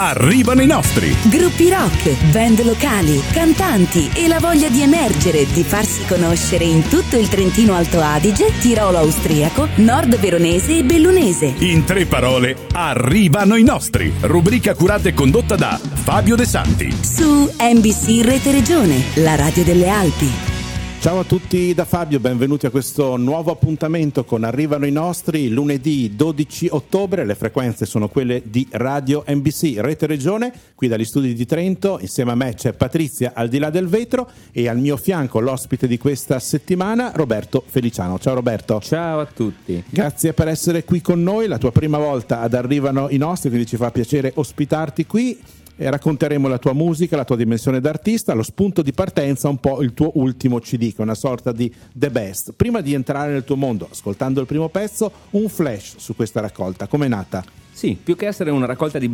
arrivano i nostri. Gruppi rock, band locali, cantanti e la voglia di emergere, di farsi conoscere in tutto il Trentino Alto Adige, Tirolo austriaco, Nord Veronese e Bellunese. In 3 parole, arrivano i nostri. Rubrica curata e condotta da Fabio De Santi. Su NBC Rete Regione, la radio delle Alpi. Ciao a tutti da Fabio, benvenuti a questo nuovo appuntamento con Arrivano i nostri, lunedì 12 ottobre, le frequenze sono quelle di Radio NBC Rete Regione, qui dagli studi di Trento, insieme a me c'è Patrizia al di là del vetro e al mio fianco l'ospite di questa settimana, Roberto Feliciano. Ciao Roberto. Ciao a tutti. Grazie per essere qui con noi, la tua prima volta ad Arrivano i nostri, quindi ci fa piacere ospitarti qui. E racconteremo la tua musica, la tua dimensione d'artista, lo spunto di partenza, un po' il tuo ultimo CD, che è una sorta di The Best. Prima di entrare nel tuo mondo, ascoltando il primo pezzo, un flash su questa raccolta. Com'è nata? Sì, più che essere una raccolta di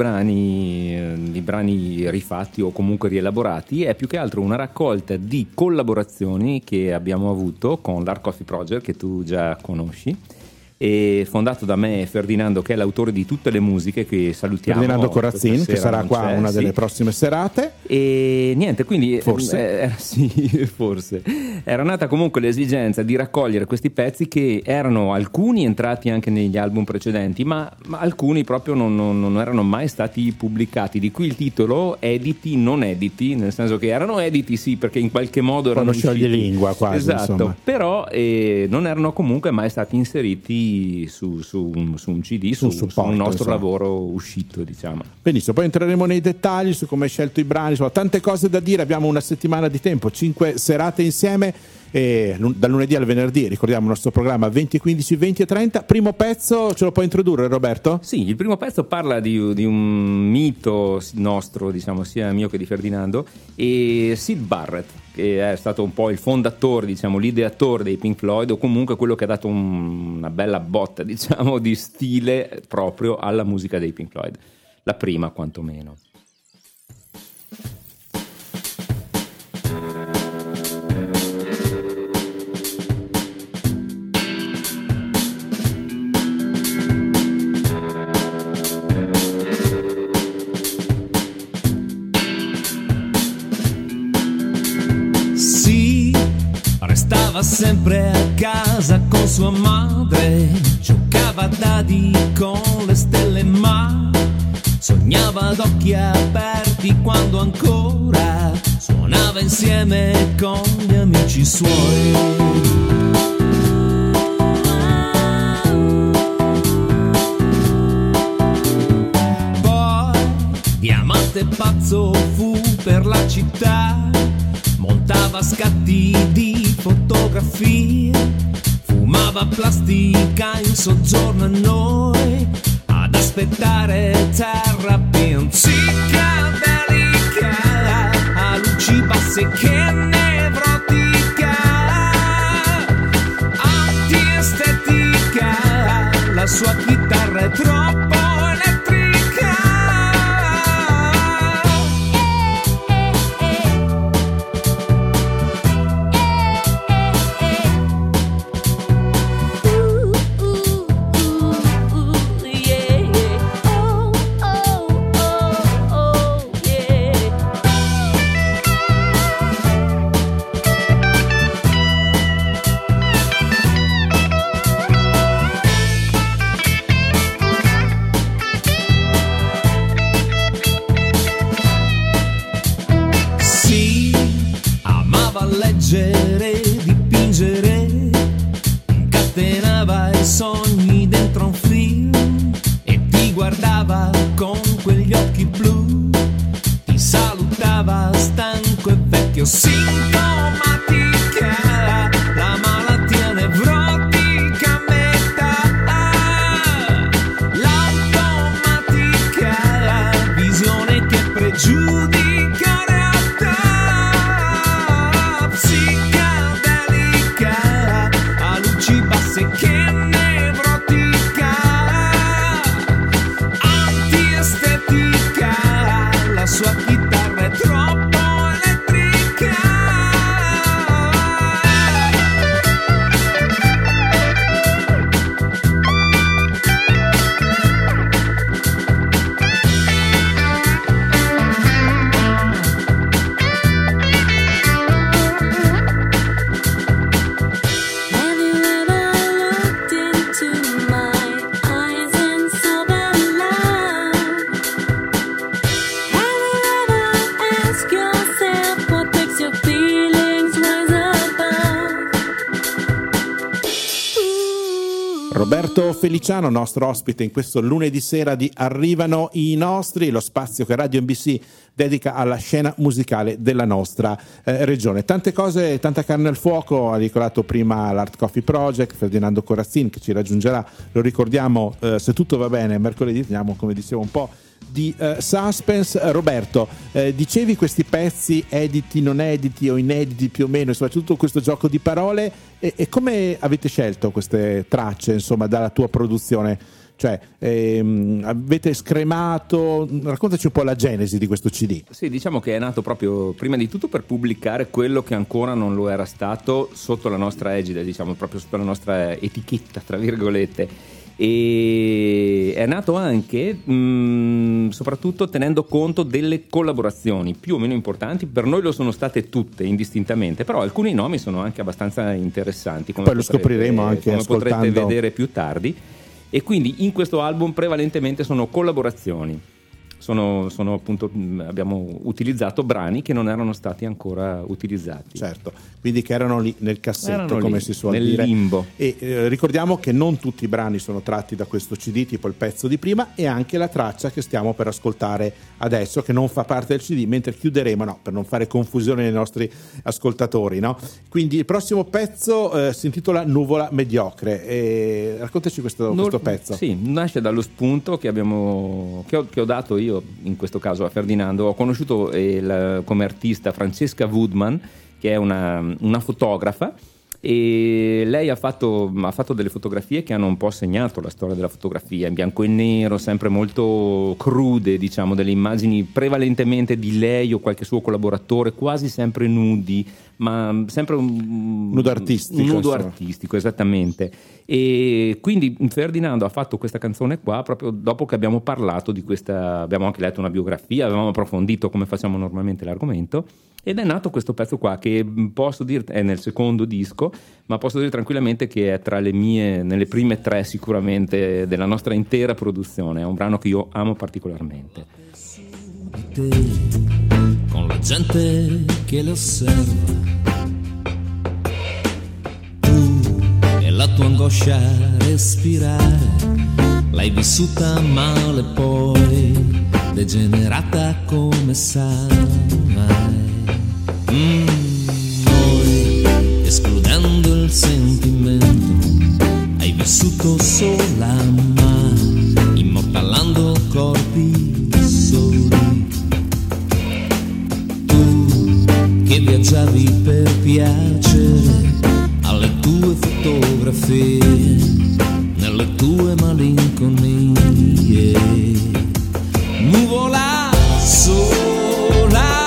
brani rifatti o comunque rielaborati, è più che altro una raccolta di collaborazioni che abbiamo avuto con l'Art Coffee Project, che tu già conosci, e fondato da me Ferdinando, che è l'autore di tutte le musiche, che salutiamo. Ferdinando Corazzin, che sarà qua una delle prossime serate. E niente, quindi forse forse era nata comunque l'esigenza di raccogliere questi pezzi, che erano alcuni entrati anche negli album precedenti, ma alcuni proprio non erano mai stati pubblicati, di cui il titolo editi non editi, nel senso che erano editi sì, perché in qualche modo erano scioglie lingua quasi, esatto, insomma. Però non erano comunque mai stati inseriti su un CD, su un nostro lavoro uscito, diciamo. Benissimo, poi entreremo nei dettagli su come hai scelto i brani, insomma, tante cose da dire, abbiamo una settimana di tempo, 5 serate insieme, dal lunedì al venerdì, ricordiamo il nostro programma 20:15, 20:30. Primo pezzo ce lo puoi introdurre, Roberto? Sì, il primo pezzo parla di un mito nostro, diciamo, sia mio che di Ferdinando, e Syd Barrett, che è stato un po' il fondatore, diciamo, l'ideatore dei Pink Floyd, o comunque quello che ha dato una bella botta, diciamo, di stile proprio alla musica dei Pink Floyd, la prima quantomeno. Stava sempre a casa con sua madre, giocava a dadi con le stelle, ma sognava ad occhi aperti quando ancora suonava insieme con gli amici suoi. Poi diamante pazzo fu per la città, montava scatti di fotografie, fumava plastica in soggiorno a noi, ad aspettare terra picadelica, a luci basse che nevrotica, antiestetica, la sua chitarra è troppo leggere, dipingere, incatenava i sogni dentro un film e ti guardava con quegli occhi blu, ti salutava stanco e vecchio, sintomatica, la malattia nevrotica a metà, l'automatica, visione che pregiudica che nevrotica, antiestetica, la sua chitarra è troppo elettrica. Roberto Feliciano, nostro ospite in questo lunedì sera di Arrivano i Nostri, lo spazio che Radio NBC dedica alla scena musicale della nostra regione. Tante cose, tanta carne al fuoco. Ha ricordato prima l'Art Coffee Project, Ferdinando Corazzin che ci raggiungerà, lo ricordiamo, se tutto va bene, mercoledì. Teniamo, come dicevo, un po' di suspense. Roberto, dicevi questi pezzi editi, non editi o inediti più o meno, soprattutto questo gioco di parole, e come avete scelto queste tracce, insomma, dalla tua produzione? Cioè, avete scremato? Raccontaci un po' la genesi di questo CD. Sì, diciamo che è nato proprio prima di tutto per pubblicare quello che ancora non lo era stato sotto la nostra egida, diciamo proprio sotto la nostra etichetta, tra virgolette. E è nato anche soprattutto tenendo conto delle collaborazioni più o meno importanti. Per noi lo sono state tutte indistintamente, però alcuni nomi sono anche abbastanza interessanti, come poi lo scopriremo anche come ascoltando. potrete vedere più tardi. E quindi in questo album prevalentemente sono collaborazioni. Sono appunto, abbiamo utilizzato brani che non erano stati ancora utilizzati. Certo, quindi che erano lì nel cassetto, erano come lì, si suol nel dire. limbo. E ricordiamo che non tutti i brani sono tratti da questo CD, tipo il pezzo di prima, e anche la traccia che stiamo per ascoltare adesso, che non fa parte del CD, mentre chiuderemo, no, per non fare confusione ai nostri ascoltatori, no? Quindi il prossimo pezzo si intitola Nuvola Mediocre. Raccontaci questo pezzo. Sì, nasce dallo spunto che ho dato io, in questo caso a Ferdinando. Ho conosciuto come artista Francesca Woodman, che è una fotografa, e lei ha fatto delle fotografie che hanno un po' segnato la storia della fotografia, in bianco e nero, sempre molto crude, diciamo, delle immagini prevalentemente di lei o qualche suo collaboratore, quasi sempre nudi, ma sempre un nudo artistico. Un nudo artistico, esattamente. E quindi Ferdinando ha fatto questa canzone qua proprio dopo che abbiamo parlato di questa, abbiamo anche letto una biografia, avevamo approfondito come facciamo normalmente l'argomento, ed è nato questo pezzo qua, che posso dire è nel secondo disco, ma posso dire tranquillamente che è tra nelle prime 3 sicuramente della nostra intera produzione. È un brano che io amo particolarmente. Con la gente che le osserva, tu e la tua angoscia a respirare, l'hai vissuta male poi degenerata come sai. Poi escludendo il sentimento hai vissuto sola, ma immortalando corpi soli. Tu che viaggiavi per piacere alle tue fotografie, nelle tue malinconie, nuvola sola.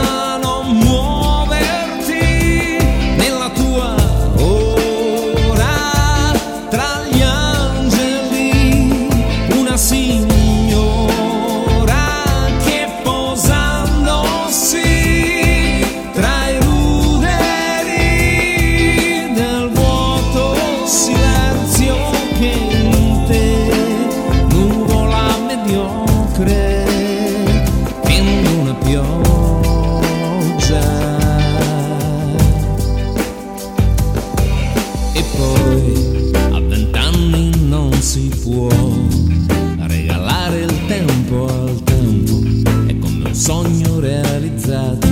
Sogno realizzato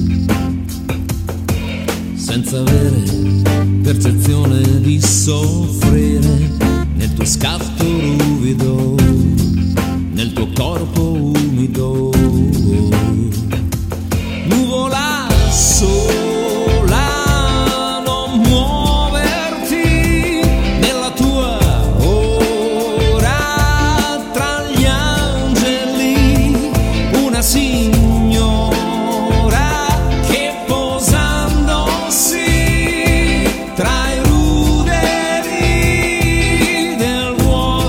senza avere percezione di soffrire nel tuo scatto ruvido, nel tuo corpo umido, nuvola sola, non muoverti nella tua ora tra gli angeli, una signora che posandosi tra i ruderi del vuoto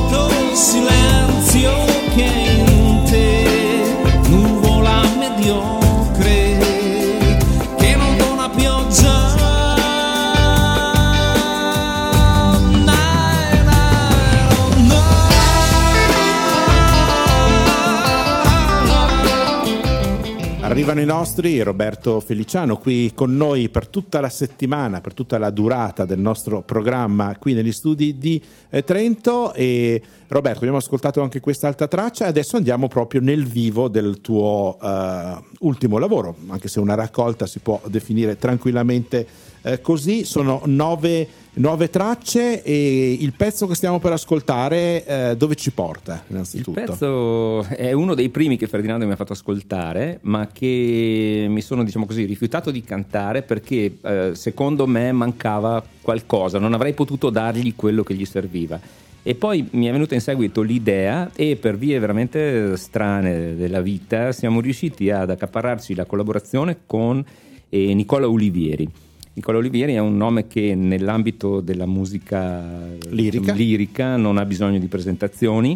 Arrivano i nostri, Roberto Feliciano qui con noi per tutta la settimana, per tutta la durata del nostro programma qui negli studi di Trento. E Roberto, abbiamo ascoltato anche quest'altra traccia e adesso andiamo proprio nel vivo del tuo ultimo lavoro, anche se una raccolta si può definire tranquillamente così. Sono nove tracce e il pezzo che stiamo per ascoltare dove ci porta innanzitutto? Il pezzo è uno dei primi che Ferdinando mi ha fatto ascoltare, ma che mi sono, diciamo così, rifiutato di cantare perché secondo me mancava qualcosa, non avrei potuto dargli quello che gli serviva. E poi mi è venuta in seguito l'idea e per vie veramente strane della vita siamo riusciti ad accaparrarci la collaborazione con Nicola Olivieri. Nicola Olivieri è un nome che nell'ambito della musica lirica non ha bisogno di presentazioni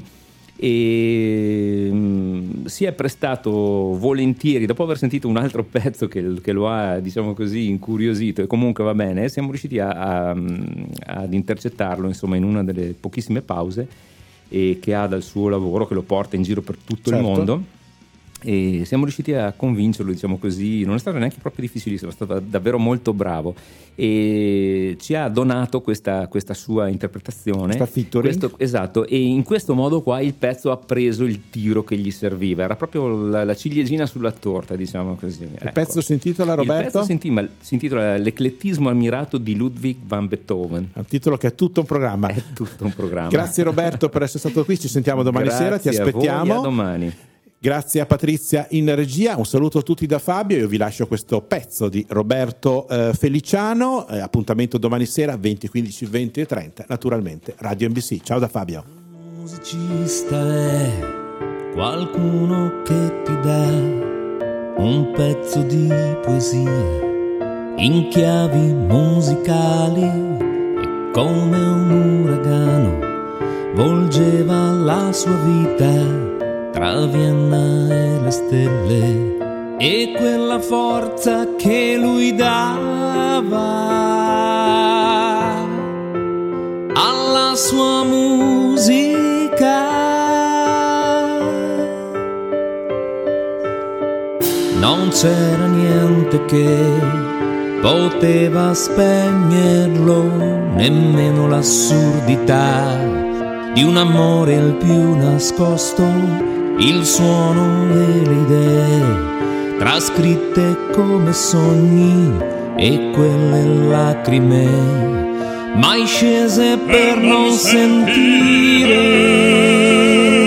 e si è prestato volentieri, dopo aver sentito un altro pezzo che lo ha, diciamo così, incuriosito, e comunque va bene, siamo riusciti ad intercettarlo, insomma, in una delle pochissime pause che ha dal suo lavoro, che lo porta in giro per tutto il mondo. E siamo riusciti a convincerlo, diciamo così. Non è stato neanche proprio difficilissimo, è stato davvero molto bravo e ci ha donato questa sua interpretazione, esatto, e in questo modo qua il pezzo ha preso il tiro che gli serviva, era proprio la ciliegina sulla torta, diciamo così. Il pezzo si intitola, Roberto? Il pezzo si intitola L'eclettismo ammirato di Ludwig van Beethoven. Un titolo che è tutto un programma. È tutto un programma. Grazie Roberto per essere stato qui, ci sentiamo domani sera, ti aspettiamo. A domani. Grazie a Patrizia in regia, un saluto a tutti da Fabio. Io vi lascio questo pezzo di Roberto Feliciano, appuntamento domani sera 20:15, 20:30, naturalmente Radio NBC. Ciao da Fabio. Un musicista è qualcuno che ti dà un pezzo di poesia in chiavi musicali e come un uragano volgeva la sua vita tra Vienna e le stelle, e quella forza che lui dava alla sua musica non c'era niente che poteva spegnerlo, nemmeno l'assurdità di un amore il più nascosto, il suono e le idee trascritte come sogni e quelle lacrime mai scese per non sentire.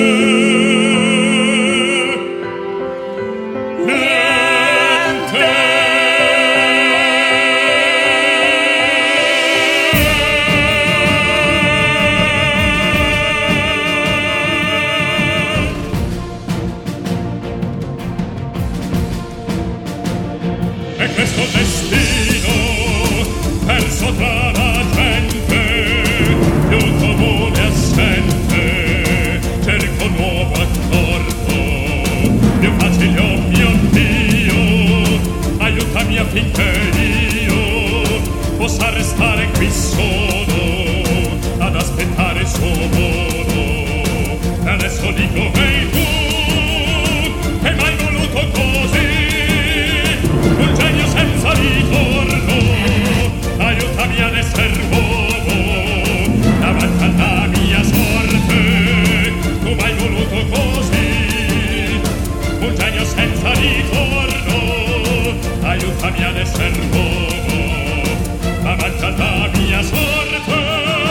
Affinché io possa restare qui solo ad aspettare il suo volo. Adesso dico ehi tu, che m'hai voluto così, un genio senza ritorno, aiutami ad esser uomo davanti alla mia sorte. Tu m'hai voluto così, un genio senza ritorno, aiutami ad esser uomo davanti alla mia sorte.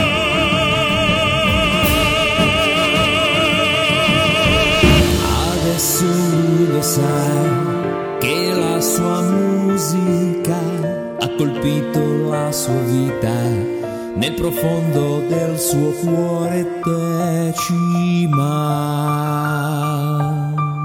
Adesso lui lo sa che la sua musica ha colpito la sua vita nel profondo del suo cuore decima.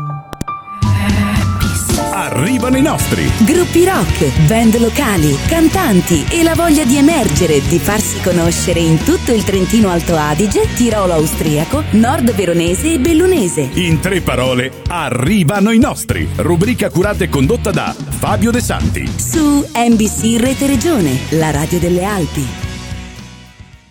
Arrivano i nostri gruppi rock, band locali, cantanti e la voglia di emergere, di farsi conoscere in tutto il Trentino Alto Adige, Tirolo austriaco, Nord Veronese e Bellunese. In 3 parole, arrivano i nostri. Rubrica curata e condotta da Fabio De Santi. Su NBC Rete Regione, la radio delle Alpi.